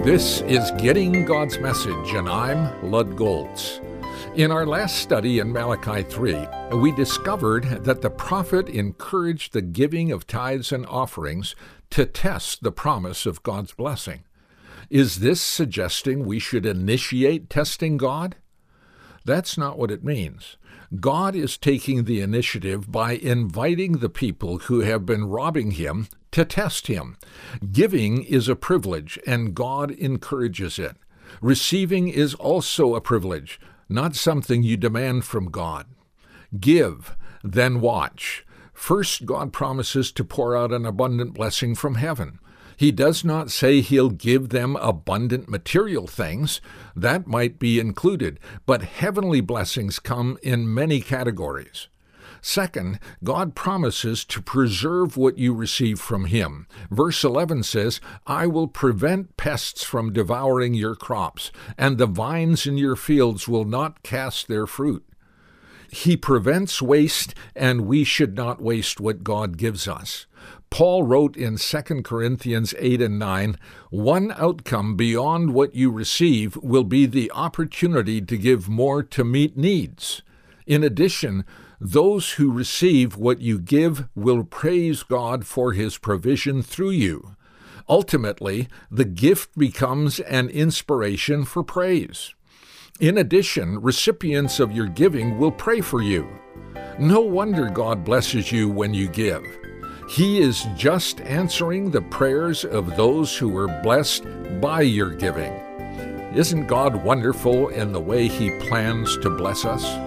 This is Getting God's Message, and I'm Lud Goltz. In our last study in Malachi 3, we discovered that the prophet encouraged the giving of tithes and offerings to test the promise of God's blessing. Is this suggesting we should initiate testing God? That's not what it means. God is taking the initiative by inviting the people who have been robbing him to test him. Giving is a privilege, and God encourages it. Receiving is also a privilege, not something you demand from God. Give, then watch. First, God promises to pour out an abundant blessing from heaven. He does not say he'll give them abundant material things. That might be included, but heavenly blessings come in many categories. Second, God promises to preserve what you receive from him. Verse 11 says, "I will prevent pests from devouring your crops, and the vines in your fields will not cast their fruit." He prevents waste, and we should not waste what God gives us. Paul wrote in 2 Corinthians 8 and 9, "One outcome beyond what you receive will be the opportunity to give more to meet needs. In addition, those who receive what you give will praise God for his provision through you. Ultimately, the gift becomes an inspiration for praise. In addition, recipients of your giving will pray for you. No wonder God blesses you when you give. He is just answering the prayers of those who were blessed by your giving. Isn't God wonderful in the way he plans to bless us?